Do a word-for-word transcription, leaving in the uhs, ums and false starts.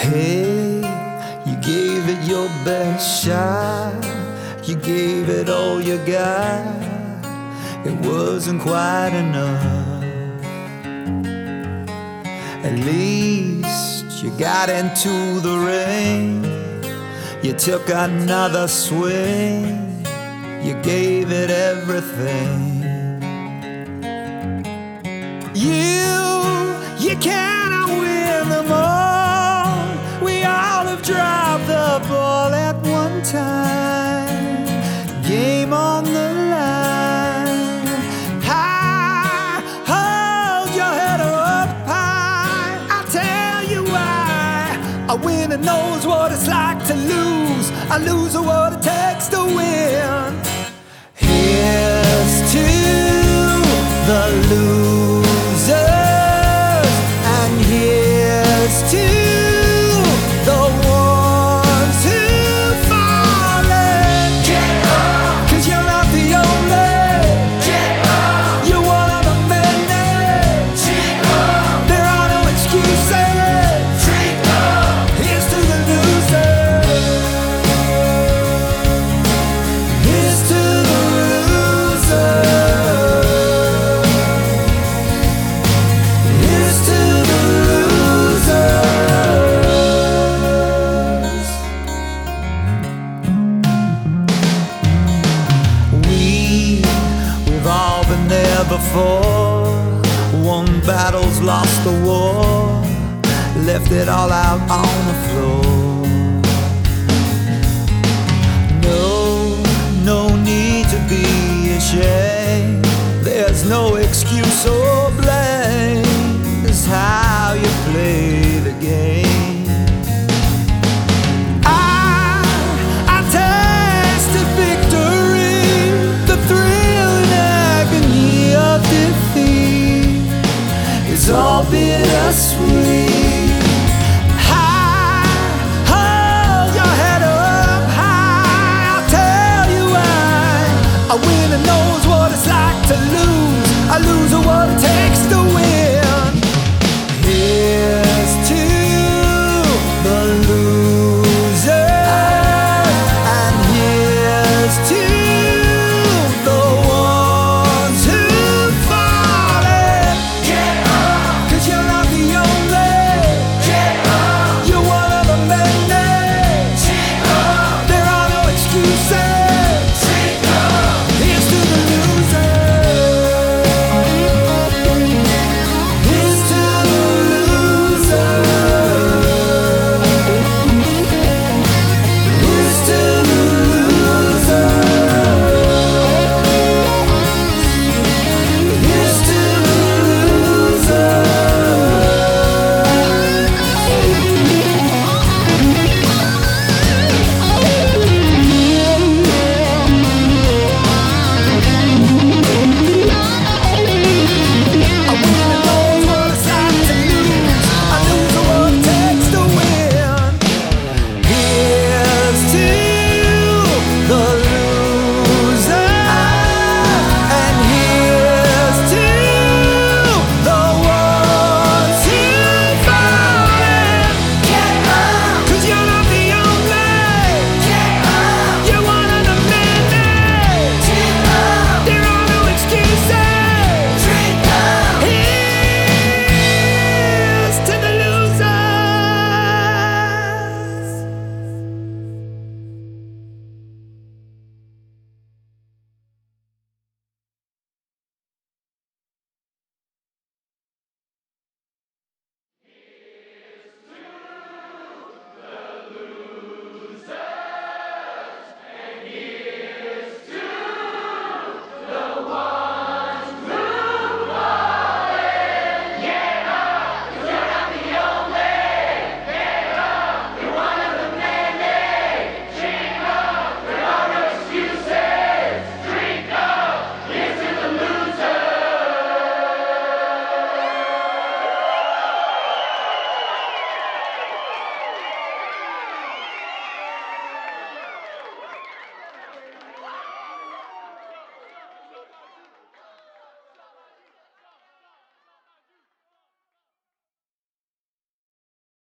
Hey, you gave it your best shot. You gave it all you got. It wasn't quite enough. At least you got into the ring. You took another swing. You gave it everything. You, you cannot win them all. We all have dropped the ball at one time. Game on the line. High, hold your head up high. I'll tell you why. A winner knows what it's like to lose. A loser what it takes to win. Here's to the losers, and here's to the ones who fallen. Get up, 'cause you're not the only. Get up, you're one of the many. Get up, there are no excuses. Drink up, here's to the losers. Here's to the losers. Here's to the losers. We, we've all been there before. Won battles, lost the war, left it all out on the floor. No, no need to be ashamed. There's no excuse. Oh,